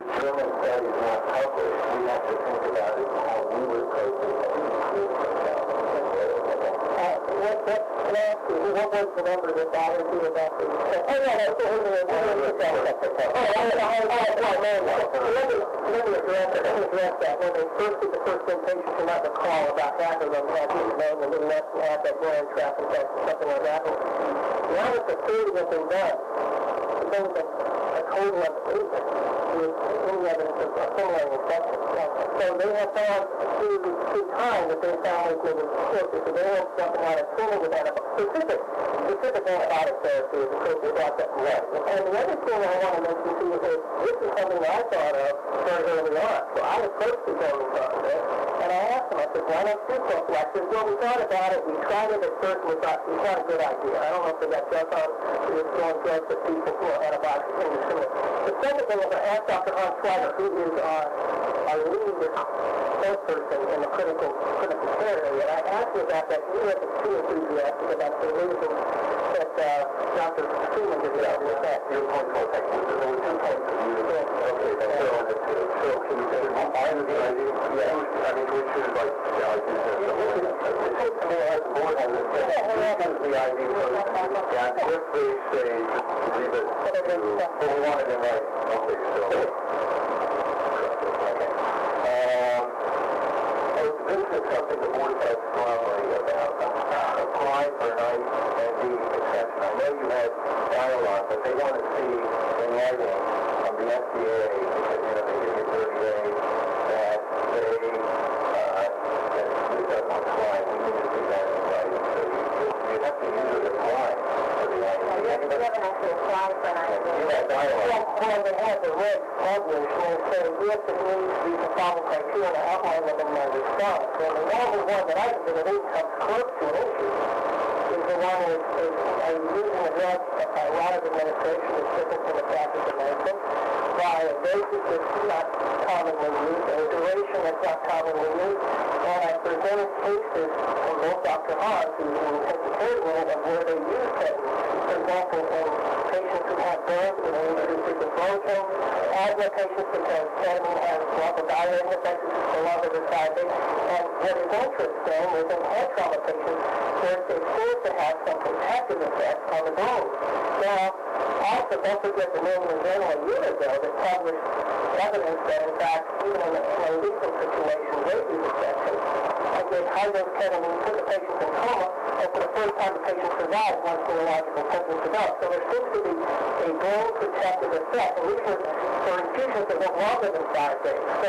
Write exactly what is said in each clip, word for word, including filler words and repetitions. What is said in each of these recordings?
German studies not published, we have to think about it how we would approach it. Uh, what, what, what was the number that bothered you about the... Oh, no, no, it's over there. Oh, I was Let me, let me address that. Let me address that. When they first did the first inpatient, you might recall about half of them had been known the little less than half that grand trap infection, something like that. Now that the third has been done, there was a, a total of eight with any evidence of a similar infection. So they have found through, through time that they found was maybe sick. So they have something on a similar with antibiotic, specific, specific antibiotic therapy is appropriate about that. Right. And the other thing I want to mention to you is this is something that I thought of very early on. So I approached the Germans on this, and I asked them, I said, why not do prophylaxis? Well, we thought about it, we tried it at first, and we thought it's not a good idea. I don't know if they got just on the throwing drugs at people who are antibiotics in the similar. The second thing is I asked Doctor Hans Schweiger, who is our, our lead spokesperson in the critical critical care area, and I asked him about that. He wasn't too enthusiastic about the reason that uh, Doctor Freeman did that. that. Your point was that there were two points of view. Okay, so, so can you say, I was the idea, yeah, I mean, we should like, yeah, I do that. It seems to me as the board has it, this is the idea of, yeah, if they say, leave it, but we want it in writing. Okay, so, okay. Um, so this is something the board felt strongly about, apply for an I N D exception. I know you had dialogue, but they want to see in writing from the F D A, because, you know, they give you thirty days, that they, uh, that this doesn't apply. We need to see that in writing. So you, you, you have to usually apply for the I N D. You haven't actually applied for an I N D. You had dialogue. Well, well, they have the red published, and they say, yes, it needs to be the following criteria, and I outline them in my response. And the only one that I can think of that comes close to an issue is the one is, is are you using a drug, a route of administration is different from the practice of medicine, by a basis that's not commonly used, and a duration that's not commonly used. And I presented cases from both Doctor Hans, who takes the care unit, of where they use it. For example, in patients who have burns and they introduce frequent bone pain, asthma patients because ketamine has bronchodilating effects, it's no longer deciding. And what is interesting is in head trauma patients, there it seems to have some protective effects on the bone. Now, also, don't forget the New England Journal a year ago that published evidence that, in fact, even in a, in a lethal situation, rabies infection, and gave high-dose ketamine, put the patient in coma, and for the first time the patient survived once neurological symptoms developed. So there seems to be a brain protective effect, and these are for infusions that went longer than five days. So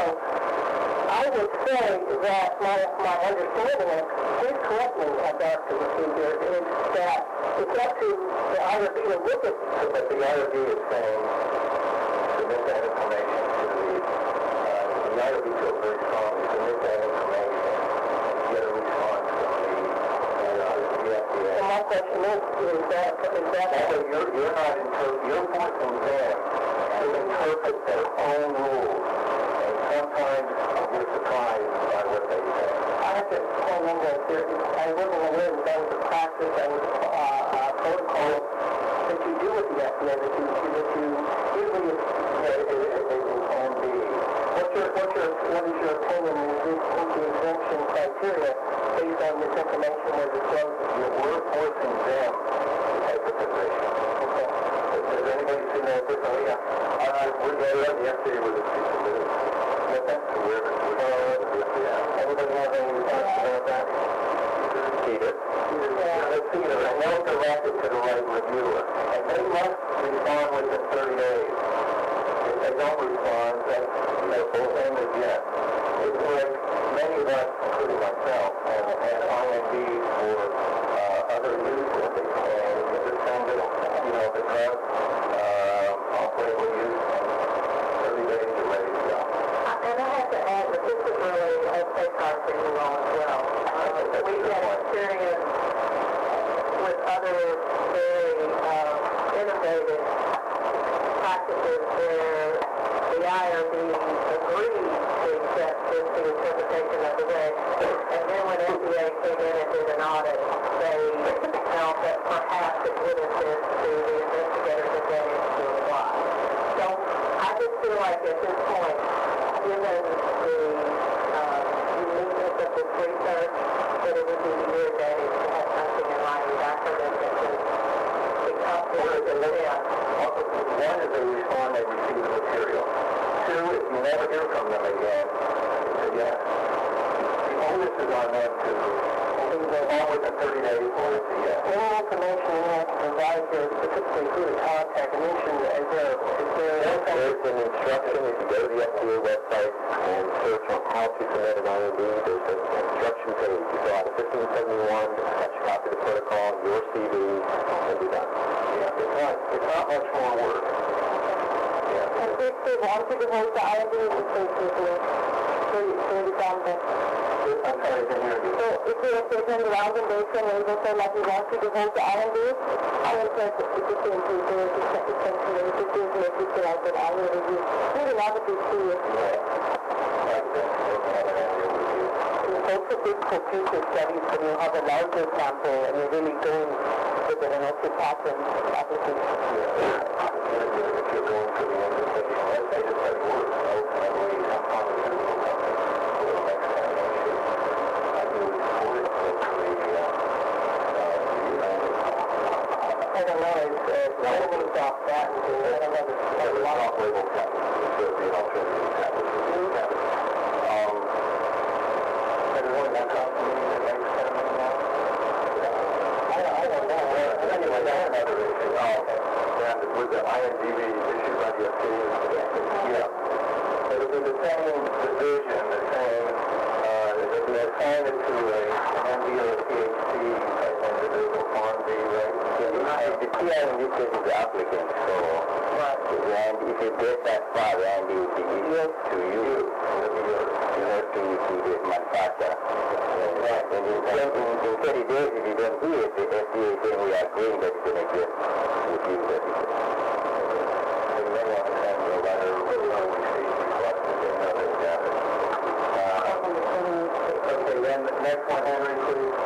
I would say that my, my understanding, and please correct me, uh, Doctor Procedure, is that it's up to the I R B to look at, but the I R B is saying, submit that information to the, uh, the I R B feels very strongly, submit that information, get a response from the, uh, the F D A. So my question is, is that, is that... So you're, you're not, inter- you're forcing them to interpret their own rules, and sometimes you're surprised by what they say. I have to tell them that there is, I wasn't aware that that was a practice, that was a uh, uh, protocol that you do with the F D A, that you, that you usually, it, it, it, it can be. What's your, what's your, what is your opinion in this, in the exemption criteria based on this information we're disclosing? We're forcing them to take a position. Okay. Does anybody see that differently? Uh, we're going to the F D A with a piece of this. But that's we're going to the F D A. Anybody have any thoughts about that? Peter? Yeah, let's see it. And they'll direct it to the right reviewer. And they must respond within thirty days. If they don't respond, then the whole thing is yes. It's like many of us, including myself, and, and I N D for uh, other use of it. And you just send it, you know, the drug, uh, off-label use, and thirty days you're ready to go. And I have to add that this is really a safe harbor for you all as well. Uh, we've had experience with other very uh, innovative practices where the I R B agreed to accept this the interpretation of the reg, and then when F D A came in and did an audit, they felt that perhaps it would assist to the investigators' advantage to apply. So I just feel like at this point, given the uh, uniqueness of this research, that it would be to your advantage to have something in writing back for them that could become clear to them. One is they respond, they receive the material. Two, if you never hear from them again, yes. The onus is on them to go on within thirty days or it's a yes. Any information you have to provide here, specifically who to contact, and mention is there, is there... There's an instruction, if you go to the F D A website and search on how to submit an I N D, there's an instruction page. You fill out a fifteen seventy-one, attach a copy of the protocol, your C V, and be done. Yeah, it's not, it's not much more work. Yeah. And if they want to devote the I N D, it's basically thirty thousand. I'm sorry, I didn't hear you. So if they have taken the round and they can able to like we want to devote the I N D, I will say that it's the same to do it, it's essentially it's the same to make it like that I will review. Really not a big deal. It's also good for future studies when you have a larger sample and you're really going with an analysis pattern application. Yeah. If you're going for the end of the day, let's say it's like work, ultimately, some pharmaceutical company will make examination. I do it for it, hopefully, uh, uh, I don't know, it's, uh, labels off that, and I don't know, there's a lot of label tablets, so the alternative tablets would be tablets. Um, everyone that comes to me that makes them now? I don't, I don't know. Anyway, I have another issue. Oh, okay. And with the I N D B issued by the F D A, yeah. It would be the same division, the same, uh, it would be assigned to a M D or a P H D type individual, Farm D, right? Yeah, the P I in this case is the applicant, so, right. And if you get that far, the I N D would be easier to you, you know, to, to the manufacturer. Right. And in, in, in thirty days, if you don't do it, the F D A is saying we are agreeing that it's going to get reviewed everything. And then one of them, the letter, we see requested and nothing got it. Uh, okay, then the next one, Henry, please.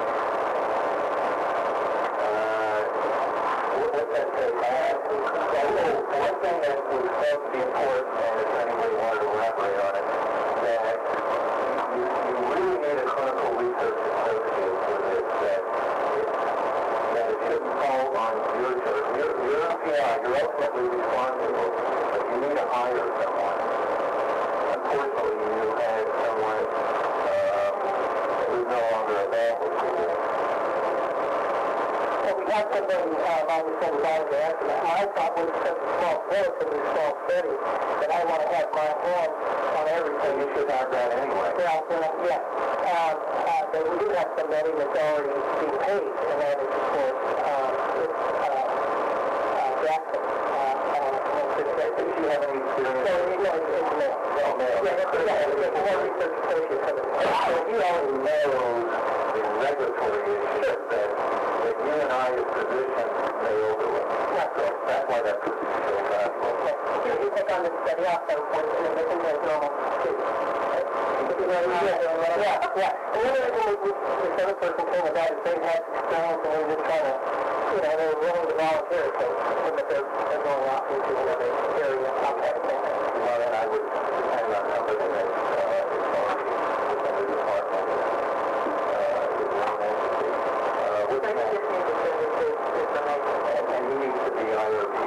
Uh, what's that say? Uh, one thing that was supposed to be important, and if anybody wanted to elaborate on it, that you, you really need a clinical research associate with it, that it, that it shouldn't fall on your turf. You're, you're a P I, you're ultimately responsible, but you need to hire someone. Unfortunately, you had someone um, who's no longer available to you. Well, we got somebody, uh, on the same line to answer that. My thought was such a small, relatively small study, that I want to have my hands on everything. You should have that anyway. Yeah, yeah, yeah. Um, uh, but we do have somebody that's already being paid, and that is, of course, um, it's, uh, uh, Jackson. Uh, uh, Did you have any experience? So, you know, it's, it's male. Oh, male. Yeah, it's, yeah, it's a more research associate for the... So he already knows the regulatory issues that, that you and I as physicians may overlook. Yeah. So that's why that could be so valuable. You you take on this study also with an admission as normal, too. Yeah, yeah, yeah. And the other thing with this other person came about is they've had experience and they're just trying to, you know, they're willing to volunteer, so but they're, they're going off into another area, not that thing. Well, then I would depend on somebody that's uh, is already within the department, uh, is one entity. Uh, which They one? just need to send this information. And, and he needs to be either be...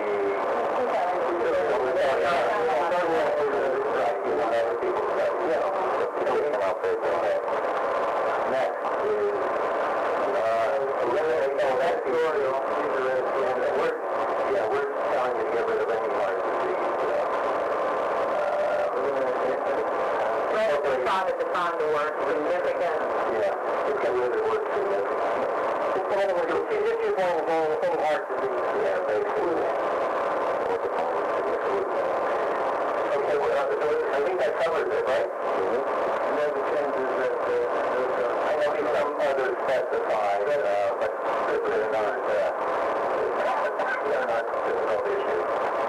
Right, you want other people to know. Yeah. So we come out there for that. Next is... Uh, eliminate... Oh, that's the oriole. These are in the end. We're, yeah, we're telling you to get rid of any heart disease. Uh, Well, it's found at the time to work significant. yeah, just get rid of the word significant. In other words, it's just you're going to go with any heart disease. Yeah, basically. What's the point of significant? Okay, well, uh, so I think that covers it, right? Mm-hmm. And then the changes that, uh, those, uh, I know some others specified, uh, but they're not, uh, they're not difficult issues.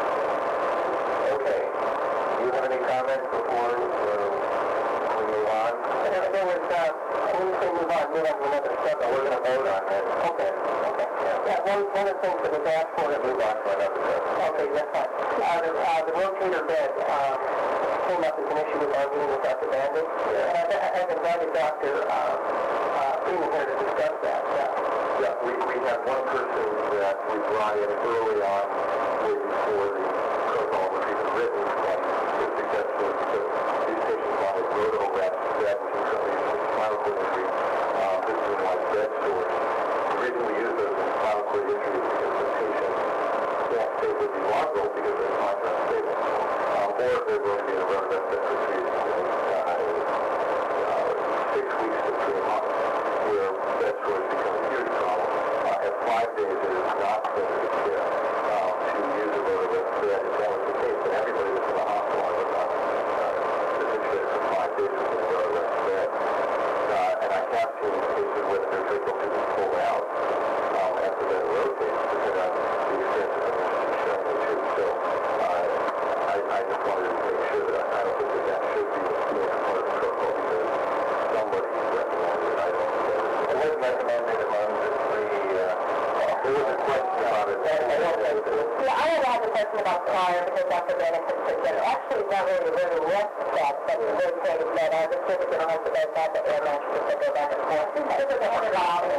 Okay. Do you have any comments before uh, we move on? There, there was, uh, when you say move on, move on to another step. So we're going to vote on this. Okay, okay. Yeah. Yeah, one, one of the things that was asked for, We're going to move on to another step. okay, that's fine. Uh, the, uh, the the rotator bed uh, came up as an issue with our meeting with Doctor Bandy. Yeah. And I, I've invited Doctor Uh, uh, Freeman here to discuss that. Yeah, yeah we, we had one person that we brought in early on waiting for the protocol was even written, and his suggestion was because these patients wanted roto rest bed, which is something in spinal cord injury. Um, this is like bed sores. The reason we use those in spinal cord injury is because the patient can't stay with the lateral because their spines are unstable. Um, or if they're going to be in a roto rest bed for three, uh, uh, six weeks to three months, where bed sores become a huge problem. Uh, at five days, it is not standard care um, to use a roto rest bed. If that was the case, then everybody that's in the hospital would not uh, situated for five days with a roto rest bed. Uh, and I have seen cases where the ventricle is pulled out um, after that rotates, depending on the experience of the nurse showing it too. So uh, I, I just wanted to make sure that I, I don't think that that should be a part of the protocol because somebody recommended it. I don't know. It wasn't recommended among the three. Uh, there was a question about it. Yeah, I had asked a question about prior because Doctor Bennett had said that actually it's not really a very rest set, but the rotated bed. I was just going to have to go back to air mattress to go back and forth. This is a hundred dollars.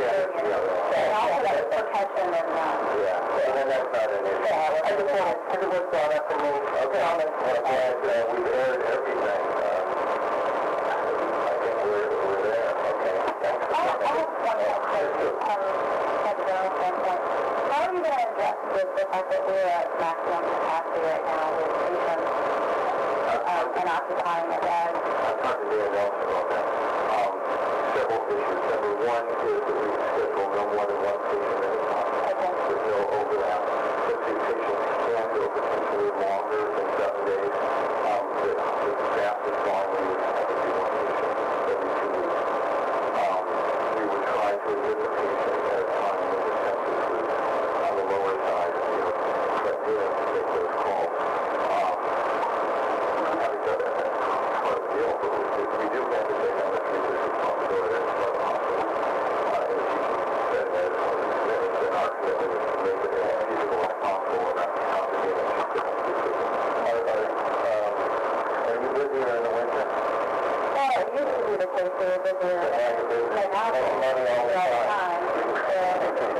And also got the protection and uh, yeah, and then that's not an issue. Yeah, I just wanted, because it was brought up in the okay. comments. And uh, we've aired everything. Um, I think we're, we're there. Okay. Thanks for I coming. I have one more question. Um, at the general standpoint. How are you going to address with the fact that we're at maximum capacity right now with patients um, and occupying a bed? I've talked to Dan Nelson about that. Um, several issues. Number one is that we schedule no more than one patient at a time. Okay. With no overlap. But these patients can go potentially longer than seven days. Um, the, the fastest volume we would have would be one patient every two weeks. Um, we would try to admit the patient at a time when the census was on the lower side, you know, but you know, to make those calls. Um, having said that, that's part of the deal, but we, we do have to take on the treacher's responsibility as part of the hospital. Uh, and if you can set that as one of the commitments, then our commitment is to make it as feasible as possible and not complicated and just get the treatment. Are, are, um, are you busier in the winter? Well, it used to be the case we were busier like now, money all the all the time. time.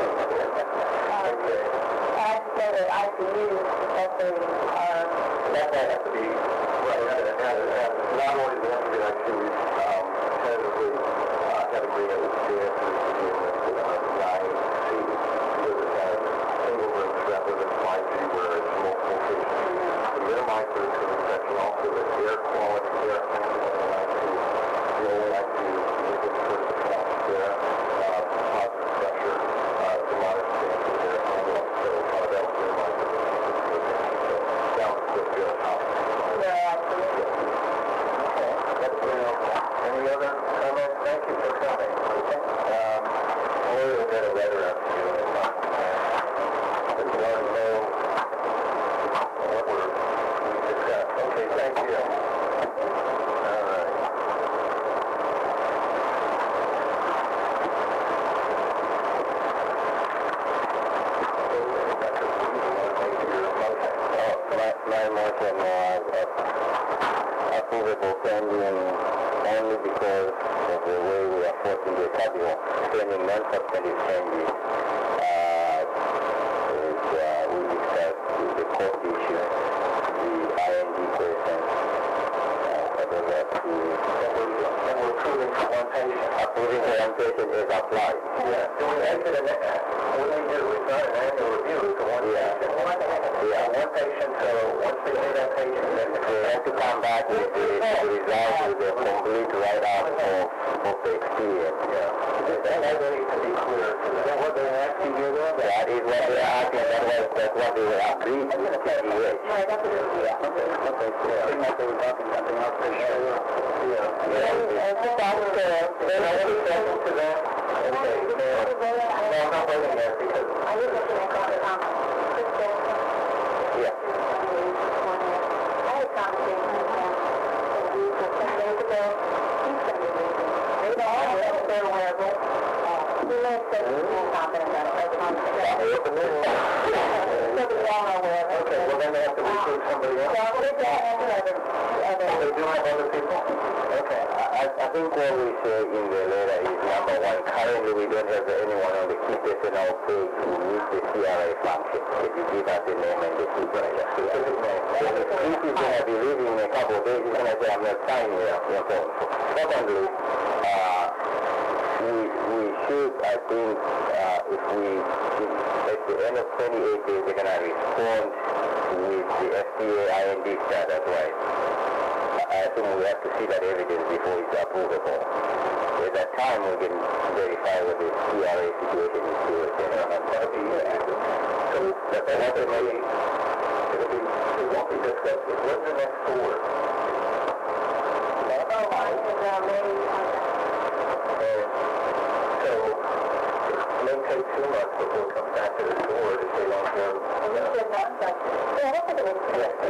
Uh, Okay. I have to say that I C Us, especially, are That might have to be, right, and, and, and not only the entry I C, we um, tentatively uh, had agreement with the answers to deal with uh, nine C, because it has single rooms rather than five G where it's multiple patients. To minimize the risk of infection, also the air quality, air handling in I C U, the only I C U, you can put the flash there, uh, positive pressure, uh, to monitor things with air handling, so uh, that would minimize the risk of infection. So that was the good house. Any other comments? Thank you for coming. Um, Lori will get a letter out to you in a month. But you already know what we're, we discussed. Okay, thank you. All right. My motion was approvable pending only because of the way we are forcing the cardio pending non-substantive changes. Uh, is, uh, we discussed the cost issue, the R and D question, uh, whether that we... And we're approving for one patient. Approving for one patient is applied. Yeah. Do we make it an... What do we do? It's not an annual review. It's a one yeah. patient. One patient. Yeah, one patient. So once we see that patient, then they have to come back with the, the result with a complete write-up of, of the experience. Yeah. That, that needs to be clear. Is that what they're asking you to do? That is what they're asking. That was, that's what they were agreed to. Right, that's what it is. Yeah. Okay. Okay. Yeah. I think that they were talking something else for sure. Yeah. Yeah. And just after, then I want to second to that. Okay. No, I'm not voting there because... I was looking at Doctor Um, Chris Jensen. Yeah. I had a conversation with him a week or ten days ago. He's going to be leaving. They know all of it. They're aware of it. He may say he's more confident about it. That's what I'm saying. So we all are aware of it. Okay, well then they have to recruit include somebody else? Yeah, what is that? Other, other. They do have other people? Okay. I, I think what we say in the letter is number one, currently we don't have anyone on the key personnel page who meets the C R A function. If you give us the name and the supervisor. Specific name. So if Chris is going to be leaving in a couple of days, he's going to say, I'm not signing your, your phone. Secondly, uh, we, we should, I think, uh, if we, if at the end of twenty-eight days, they're going to respond with the F D A I N D status, right? I think we have to see that evidence before it's approvable. At that time, we can verify what the C R A situation is good. You know, and that'll be it. So that's what it may, it'll be, it won't be discussed. What's the next board? Oh, I think, uh, maybe, And so it may take two months before it comes back to the board if they don't have. you said that, but, yeah, I think it was,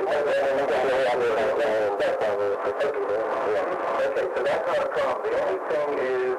Okay, so that's not a problem. The only thing is,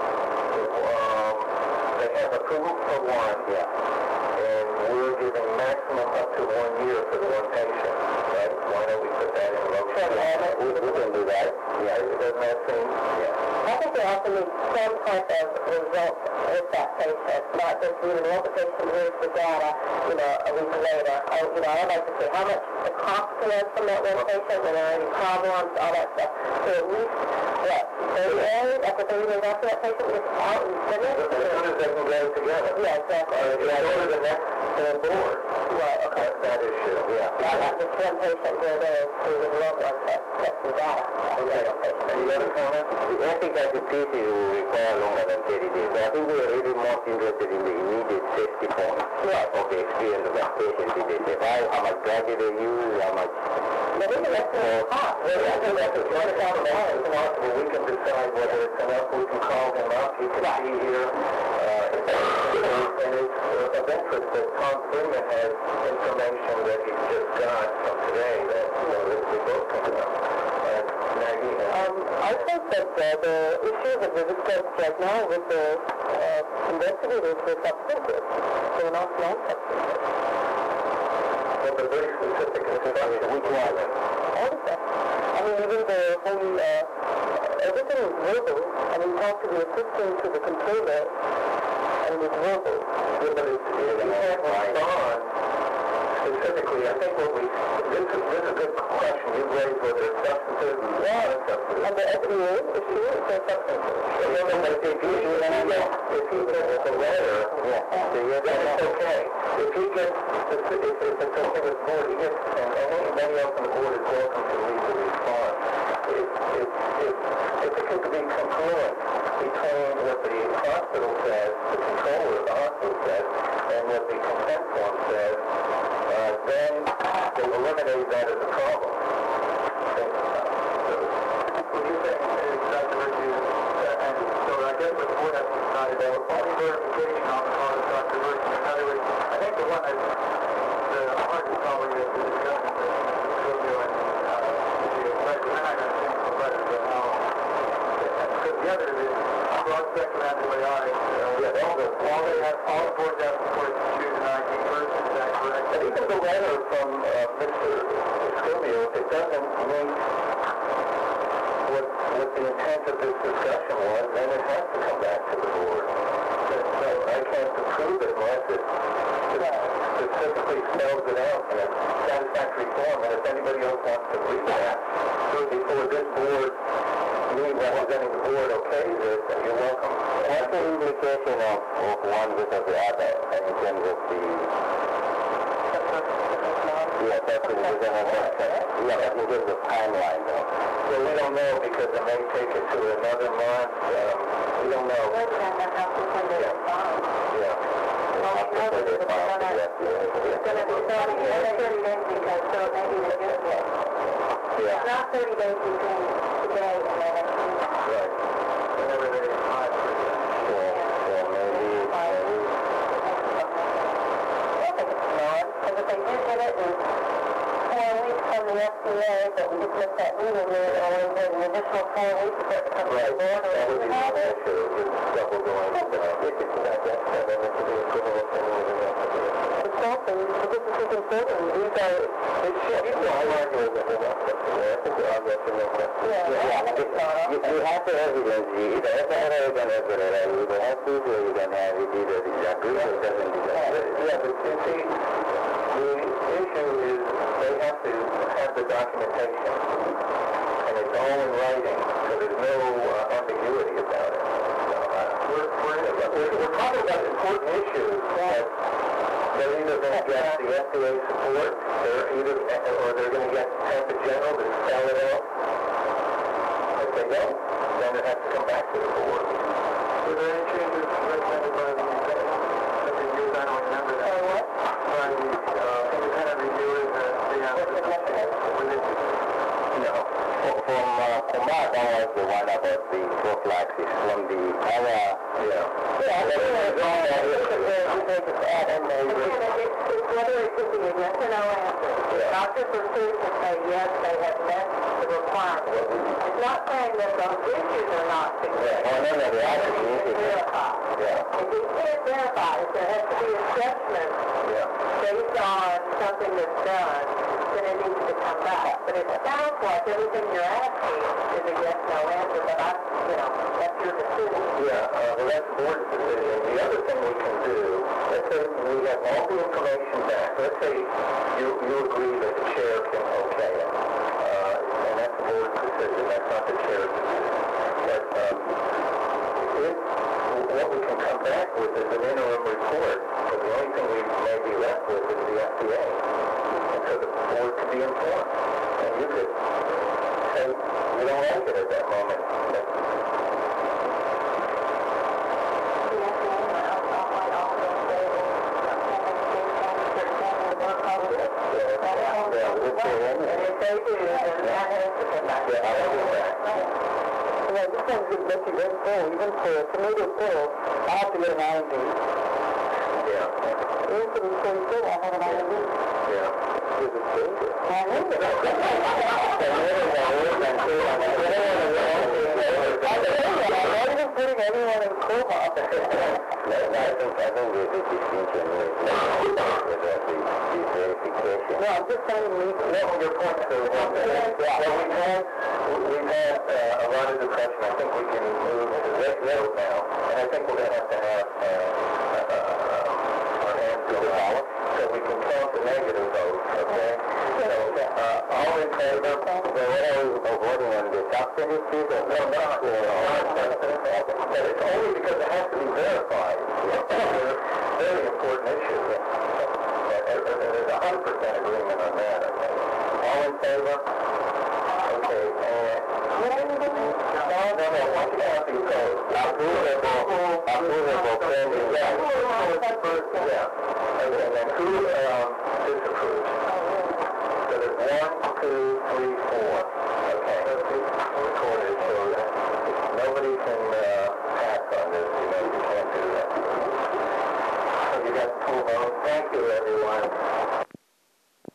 um, they have approval for one, and we're giving maximum up to one year for the one patient, right? Why don't we put that in motion? We, we can do that. Yeah, doesn't that seem? Yeah. I think they also need some type of result with that patient, not just reading one patient, here's the data, you know, a week later. I, you know, I'd like to see how much the cost was from that one patient, were there any problems, all that stuff. So at least, what, thirty days, after thirty days after that patient was out and finished? As soon as they can get it together. Yeah, exactly. Uh, yeah, go to the next uh, board. Right, okay. That, that issue, yeah. I got this one patient where they were the love one that, that's the data. Okay. Any other comments? The efficacy pieces will require longer than thirty days. So I think we are really most interested in the immediate safety point of the experience of that patient. Did they survive? How much drug did they use? How much? But we can let them talk. Well, I think that's a one thousand dollars possible. We can decide whether it's enough. We can call him up. He can be here. Uh, and it's uh, of interest that Tom Freeman has information that he's just got from today that, you know, that we both can know. And Maggie has. Um, I think that uh, the issue that we discussed right now with the uh, investigators were substantive. They were not non-substantive. Well, the very specific instruction, which one? All of that. I mean, even the whole, uh, everything is verbal. I mean, talk to the assistant, to the controller, and it's verbal. Yeah, but it's, it can't respond specifically. I think what we, this is, this is a good question. You raised whether it's substantive or non-substantive. And the F D A issue is a substantive. Yeah, but if he, if he gets a letter, then it's okay. If he gets, if, if it's okay with the board, he gets, and anybody else on the board is welcome to read the response. If, if, if, if it could be congruent between what the hospital says, the controller of the hospital says, and what the consent form says, uh, then they eliminate that as a problem. What you say is Doctor Ritchie, and so I guess what the board has to decide about only verification on the part of Doctor Ritchie. In other words, I think the one that the hardest probably is the discussion that Silvio and uh, the but we're not going to change the letter, but how, because the other is broad spectrum antibiotics. Yeah, all the, all they have, all the boards have to choose an I D first, is that correct? And even the letter from uh, Mister Silvio, if it doesn't meet what, what the intent of this discussion was, then it has to come back to the board. So I can't approve it unless it specifically spells it out in a satisfactory form. And if anybody else wants to read that, before this board, me representing the board okays it, then you're welcome. What's the implication of, of one versus the other in terms of the... Yeah, that's the reason of what, yeah, but in terms of timeline though. Well, we don't know because it may take it to another month. Um, we don't know. Yeah. Yeah. Well, we know that it's gonna, it's gonna be thirty, thirty days because so maybe the good yet. Yeah. It's not thirty days between today and the next week. Right. Whenever they apply for it. So, so maybe, maybe... I think it's not, because if they did get it in four weeks from the F D A, but we just missed that meeting, there, or was it an additional four weeks for it to come to the board, or That would be anything one like that? issue. Just double going. If it's not that, then it would be equivalent to anything else. It's consulting, because this is consulting, these are, It should, you know, I'm arguing with them. I think they're arguing with them. yeah, Yeah, you, you have the evidence. You either have the evidence or you don't have to, or you don't have it. Either disagree or it doesn't disagree. Yeah, but you see, the issue is they have to have the documentation, and it's all in writing, so there's no uh, ambiguity about it. So, uh, we're, we're, we're, we're talking about important issues that they're either going to get the F D A support, they're either, or they're going to get Tampa General to spell it out. If they don't, then it has to come back to the board. Were there any changes recommended by the reviewers? I don't remember that. By what? By the uh, independent reviewers that they have. No. From uh, Kumar, that was the one about the prophylaxis. From the other, Yeah. Yeah, it's whether it should be a yes or no answer. The doctor pursues to say yes, they have met the requirement. It's not saying that those issues are not significant. oh, no, no, the other is it. Verify. Yeah. If you can't verify, if there has to be assessment Yeah. based on something that's done, then it needs to come back. But it sounds like everything you're asking is a yes, no answer, but I, you know, that's your decision. Yeah, uh, well, that's the board's decision. The other thing we can do, let's say we have all the information back. Let's say you, you agree that the chair can okay it. Uh, and that's the board's decision. That's not the chair's decision. But um, if, what we can come back with is an interim report, but the only thing we may be left with is the F D A. And so the board could be informed. And you could say you don't like it at that moment. But, Yeah, this one's going to let you get full, even for a tomato pill, I have to get an I N D. yeah. Even for the same pill, I have an I N D. Yeah. Is it dangerous? I know I'm not even putting anyone in coma. I think, I think there's a distinction with the, the verification. No, I'm just saying we No, your point, so, well, we've had, we've had uh, a lot of discussion. I think we can move to this vote now, and I think we're going to have to have uh, uh, uh, our hands go out, so we can count the negative votes, okay? So, uh, all in favor? So what are we voting on, the substance issues or No, not, uh, but it's only because it has to be verified. They're very important issues. There's a hundred percent agreement on that, I think. All in favor? Okay, and... No, no, no, once you have these votes. approvable, approvable pending? Yeah. Yeah. And then who, um, disapproves? So there's one,